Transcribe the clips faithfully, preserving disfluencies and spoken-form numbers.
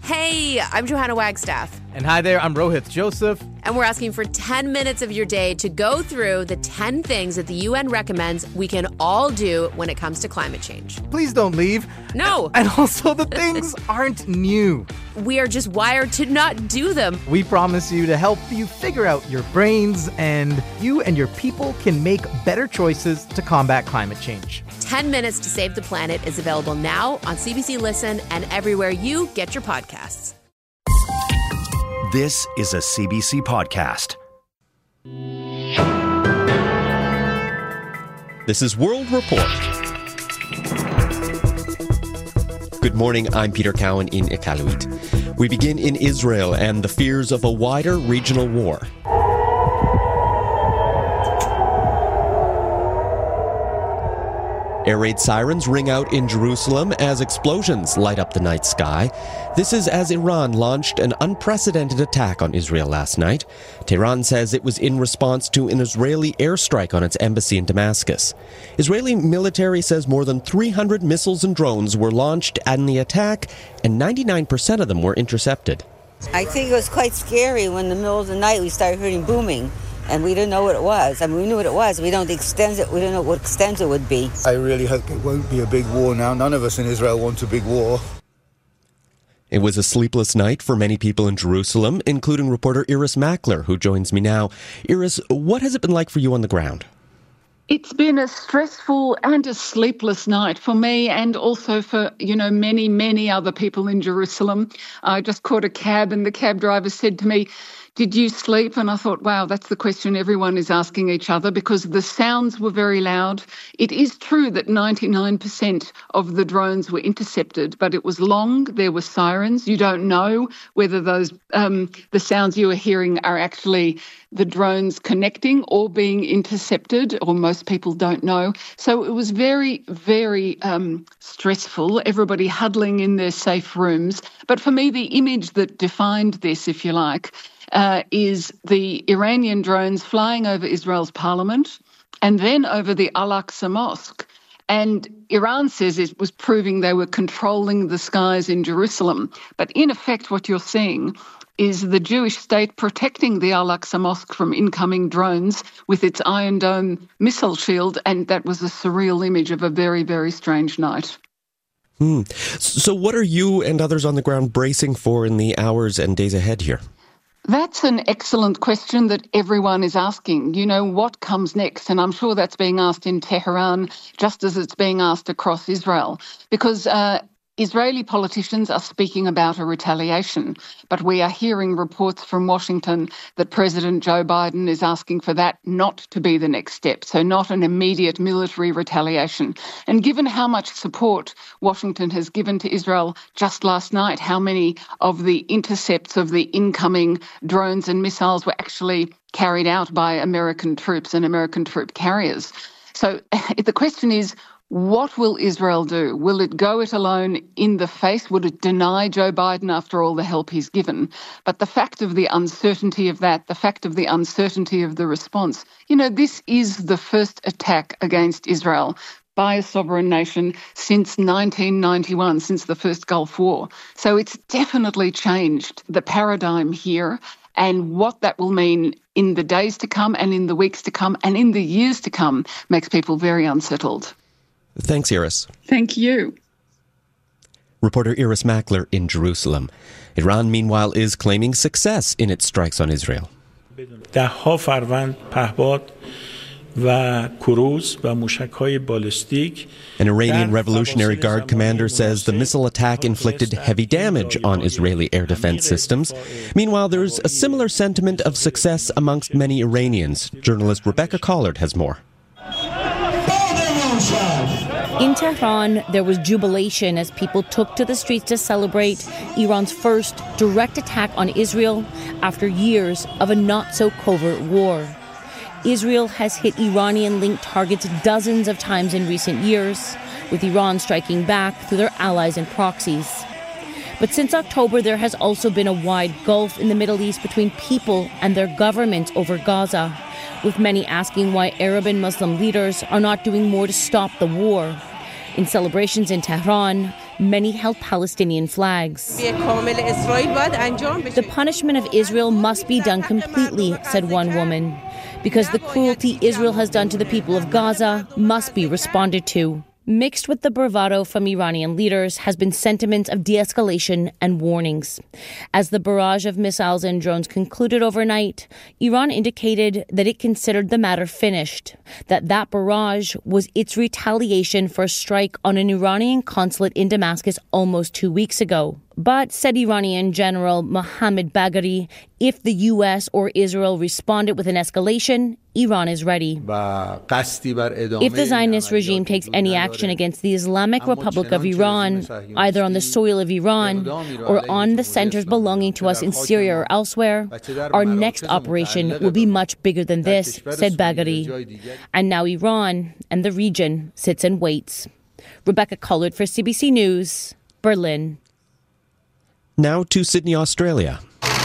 Hey, I'm Johanna Wagstaff. And hi there, I'm Rohith Joseph. And we're asking for ten minutes of your day to go through the ten things that the U N recommends we can all do when it comes to climate change. Please don't leave. No. And also, the things aren't new. We are just wired to not do them. We promise you to help you figure out your brains, and you and your people can make better choices to combat climate change. ten minutes to Save the Planet is available now on C B C Listen and everywhere you get your podcasts. This is a C B C podcast. This is World Report. Good morning, I'm Peter Cowan in Iqaluit. We begin in Israel and the fears of a wider regional war. Air raid sirens ring out in Jerusalem as explosions light up the night sky. This is as Iran launched an unprecedented attack on Israel last night. Tehran says it was in response to an Israeli airstrike on its embassy in Damascus. Israeli military says more than three hundred missiles and drones were launched in the attack, and ninety-nine percent of them were intercepted. I think it was quite scary when in the middle of the night we started hearing booming. And we didn't know what it was. I mean, we knew what it was. We don't the extent it. We don't know what extent it would be. I really hope it won't be a big war now. None of us in Israel want a big war. It was a sleepless night for many people in Jerusalem, including reporter Iris Mackler, who joins me now. Iris, what has it been like for you on the ground? It's been a stressful and a sleepless night for me and also for, you know, many, many other people in Jerusalem. I just caught a cab and the cab driver said to me, "Did you sleep?" And I thought, wow, that's the question everyone is asking each other because the sounds were very loud. It is true that ninety-nine percent of the drones were intercepted, but it was long. There were sirens. You don't know whether those um, the sounds you are hearing are actually the drones connecting or being intercepted, or most people don't know. So it was very, very um, stressful, everybody huddling in their safe rooms. But for me, the image that defined this, if you like, Uh, is the Iranian drones flying over Israel's parliament and then over the Al-Aqsa Mosque. And Iran says it was proving they were controlling the skies in Jerusalem. But in effect, what you're seeing is the Jewish state protecting the Al-Aqsa Mosque from incoming drones with its Iron Dome missile shield. And that was a surreal image of a very, very strange night. Hmm. So what are you and others on the ground bracing for in the hours and days ahead here? That's an excellent question that everyone is asking. You know, what comes next? And I'm sure that's being asked in Tehran just as it's being asked across Israel. Because uh, Israeli politicians are speaking about a retaliation, but we are hearing reports from Washington that President Joe Biden is asking for that not to be the next step, so not an immediate military retaliation. And given how much support Washington has given to Israel just last night, how many of the intercepts of the incoming drones and missiles were actually carried out by American troops and American troop carriers. So the question is, what will Israel do? Will it go it alone in the face? Would it deny Joe Biden after all the help he's given? But the fact of the uncertainty of that, the fact of the uncertainty of the response, you know, this is the first attack against Israel by a sovereign nation since nineteen ninety-one, since the first Gulf War. So it's definitely changed the paradigm here, and what that will mean in the days to come and in the weeks to come and in the years to come makes people very unsettled. Thanks, Iris. Thank you. Reporter Iris Mackler in Jerusalem. Iran, meanwhile, is claiming success in its strikes on Israel. ده‌ها فروند پهپاد و کروز و موشک‌های بالستیک. An Iranian Revolutionary Guard commander says the missile attack inflicted heavy damage on Israeli air defense systems. Meanwhile, there's a similar sentiment of success amongst many Iranians. Journalist Rebecca Collard has more. In Tehran, there was jubilation as people took to the streets to celebrate Iran's first direct attack on Israel after years of a not-so-covert war. Israel has hit Iranian-linked targets dozens of times in recent years, with Iran striking back through their allies and proxies. But since October, there has also been a wide gulf in the Middle East between people and their governments over Gaza, with many asking why Arab and Muslim leaders are not doing more to stop the war. In celebrations in Tehran, Many held Palestinian flags. The punishment of Israel must be done completely, said one woman, because the cruelty Israel has done to the people of Gaza must be responded to. Mixed with the bravado from Iranian leaders has been sentiments of de-escalation and warnings. As the barrage of missiles and drones concluded overnight, Iran indicated that it considered the matter finished, that that barrage was its retaliation for a strike on an Iranian consulate in Damascus almost two weeks ago. But, said Iranian General Mohammad Bagheri, if the U S or Israel responded with an escalation, Iran is ready. If the Zionist regime takes any action against the Islamic Republic of Iran, either on the soil of Iran or on the centers belonging to us in Syria or elsewhere, our next operation will be much bigger than this, said Bagheri. And now Iran and the region sits and waits. Rebecca Collard for C B C News, Berlin. Now to Sydney, Australia.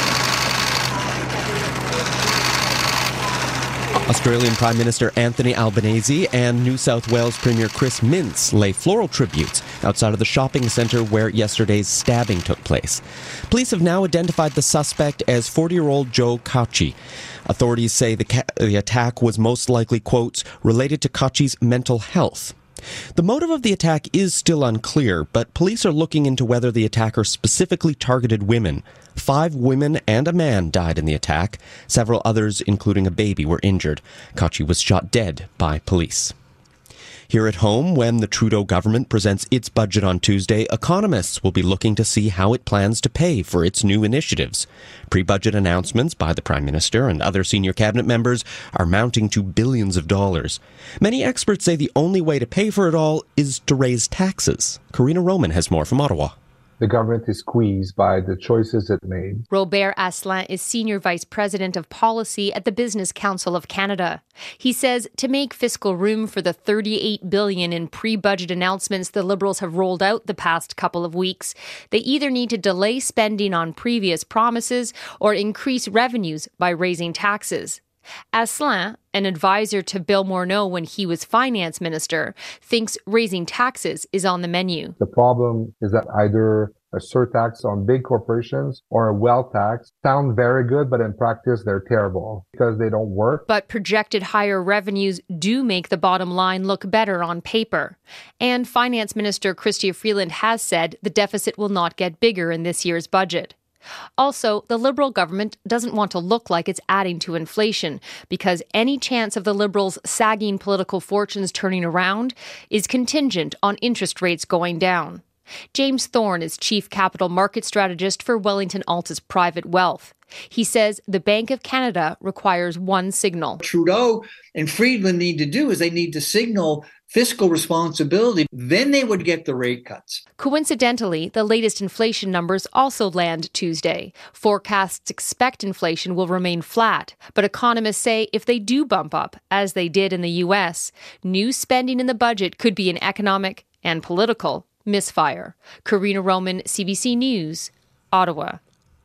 Australian Prime Minister Anthony Albanese and New South Wales Premier Chris Minns lay floral tributes outside of the shopping centre where yesterday's stabbing took place. Police have now identified the suspect as forty-year-old Joe Cauchi. Authorities say the, ca- the attack was most likely, quotes, related to Cauchi's mental health. The motive of the attack is still unclear, but police are looking into whether the attacker specifically targeted women. Five women and a man died in the attack. Several others, including a baby, were injured. Cauchi was shot dead by police. Here at home, when the Trudeau government presents its budget on Tuesday, economists will be looking to see how it plans to pay for its new initiatives. Pre-budget announcements by the Prime Minister and other senior cabinet members are mounting to billions of dollars. Many experts say the only way to pay for it all is to raise taxes. Karina Roman has more from Ottawa. The government is squeezed by the choices it made. Robert Asselin is Senior Vice President of Policy at the Business Council of Canada. He says to make fiscal room for the thirty-eight billion dollars in pre-budget announcements the Liberals have rolled out the past couple of weeks, they either need to delay spending on previous promises or increase revenues by raising taxes. Asselin, an advisor to Bill Morneau when he was finance minister, thinks raising taxes is on the menu. The problem is that either a surtax on big corporations or a wealth tax sound very good, but in practice they're terrible because they don't work. But projected higher revenues do make the bottom line look better on paper. And Finance Minister Chrystia Freeland has said the deficit will not get bigger in this year's budget. Also, the Liberal government doesn't want to look like it's adding to inflation because any chance of the Liberals' sagging political fortunes turning around is contingent on interest rates going down. James Thorne is Chief Capital Market Strategist for Wellington Altus Private Wealth. He says the Bank of Canada requires one signal. Trudeau and Freeland need to do is they need to signal fiscal responsibility. Then they would get the rate cuts. Coincidentally, the latest inflation numbers also land Tuesday. Forecasts expect inflation will remain flat, but economists say if they do bump up, as they did in the U S, new spending in the budget could be an economic and political misfire. Karina Roman, C B C News, Ottawa.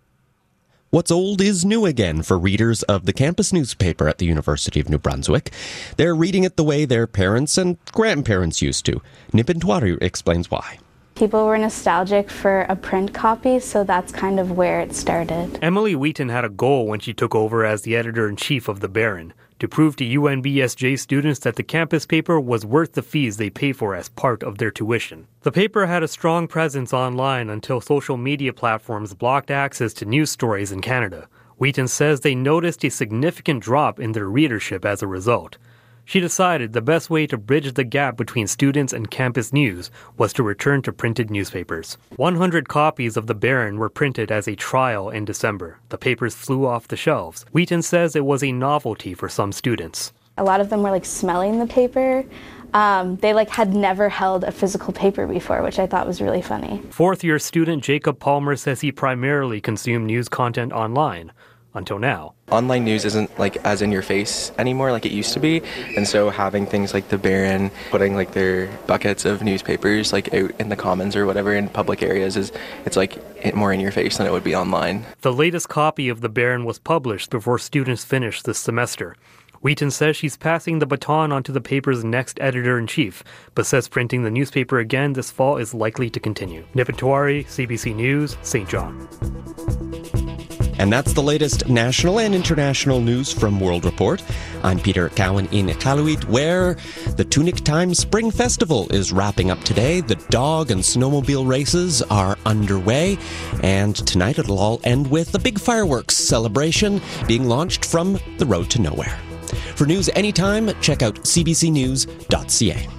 What's old is new again for readers of the campus newspaper at the University of New Brunswick. They're reading it the way their parents and grandparents used to. Nipin Twari explains why. People were nostalgic for a print copy, so that's kind of where it started. Emily Wheaton had a goal when she took over as the editor-in-chief of The Baron, to prove to U N B S J students that the campus paper was worth the fees they pay for as part of their tuition. The paper had a strong presence online until social media platforms blocked access to news stories in Canada. Wheaton says they noticed a significant drop in their readership as a result. She decided the best way to bridge the gap between students and campus news was to return to printed newspapers. one hundred copies of The Baron were printed as a trial in December. The papers flew off the shelves. Wheaton says it was a novelty for some students. A lot of them were like smelling the paper. Um, they like had never held a physical paper before, which I thought was really funny. Fourth-year student Jacob Palmer says he primarily consumed news content online. Until now. Online news isn't like as in your face anymore like it used to be, and so having things like the Baron putting like their buckets of newspapers like out in the commons or whatever in public areas is it's like more in your face than it would be online. The latest copy of the Baron was published before students finished this semester. Wheaton says she's passing the baton onto the paper's next editor-in-chief, but says printing the newspaper again this fall is likely to continue. Nipit Tiwari, C B C News, Saint John. And that's the latest national and international news from World Report. I'm Peter Cowan in Iqaluit, where the Tunic Time Spring Festival is wrapping up today. The dog and snowmobile races are underway, and tonight it'll all end with a big fireworks celebration being launched from the Road to Nowhere. For news anytime, check out c b c news dot c a.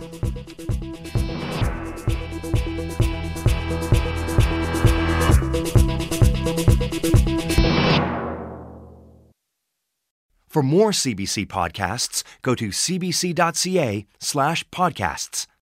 For more C B C podcasts, go to c b c dot c a slash podcasts.